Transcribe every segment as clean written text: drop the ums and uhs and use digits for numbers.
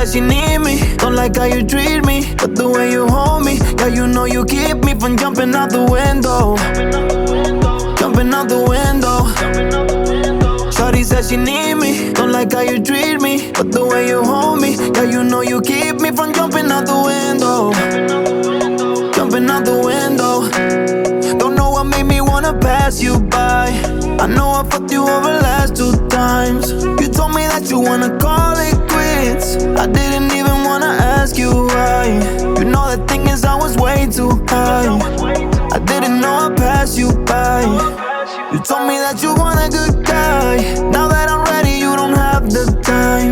said she need me. Don't like how you treat me, but the way you hold me, yeah, you know you keep me from jumping out the window. Jumping out the window. Shawty said she need me. Don't like how you treat me, but the way you hold me, yeah, you know you keep me from jumping out the window. Jumping out the window. Don't know what made me wanna pass you by. I know I fucked you over last 2 times. You told me that you wanna call it quits. I didn't even wanna ask you why. You know the thing is I was way too high. I didn't know I passed you by. You told me that you want a good guy. Now that I'm ready, you don't have the time.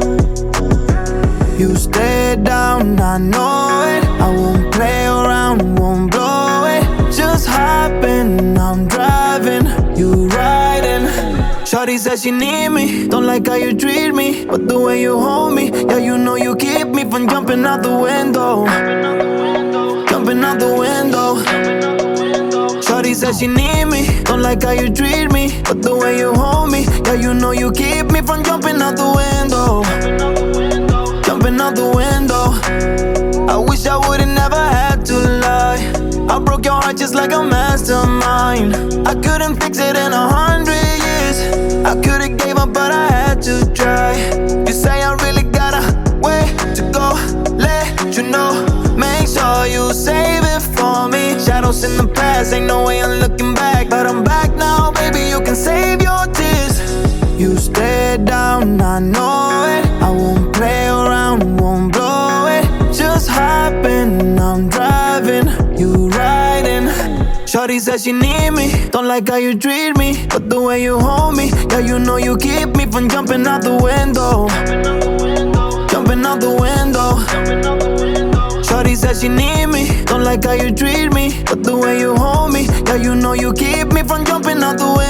You stay down, I know it. I won't play around, won't blow it. Just hopping, I'm driving, you riding. Shawty said she need me. Don't like how you treat me, but the way you hold me, yeah, you know you keep me from jumping out the window. Jumping out the window. Shawty said she need me. Don't like how you treat me, but the way you hold me, yeah, you know you keep me from jumping out the window. Jumping out the window. I wish I would've never had to lie. I broke your heart just like a mastermind. I couldn't fix it in 100 years. I could've gave up, but I had to try. You say I really got a way to go, let you know. Make sure you save it for me. Shadows in the past, ain't no way I'm looking back. But I'm back now, baby, you can save your tears. You stay down, I know it. I won't play around, won't blow it. Just hopping, I'm driving, you riding. Shawty said she need me. Don't like how you treat me, but the way you hold me, yeah, you know you keep me from jumping out the window. Jumping out the window. Shawty said she need me. Don't like how you treat me, but the way you hold me, yeah, you know you keep me from jumping out the window.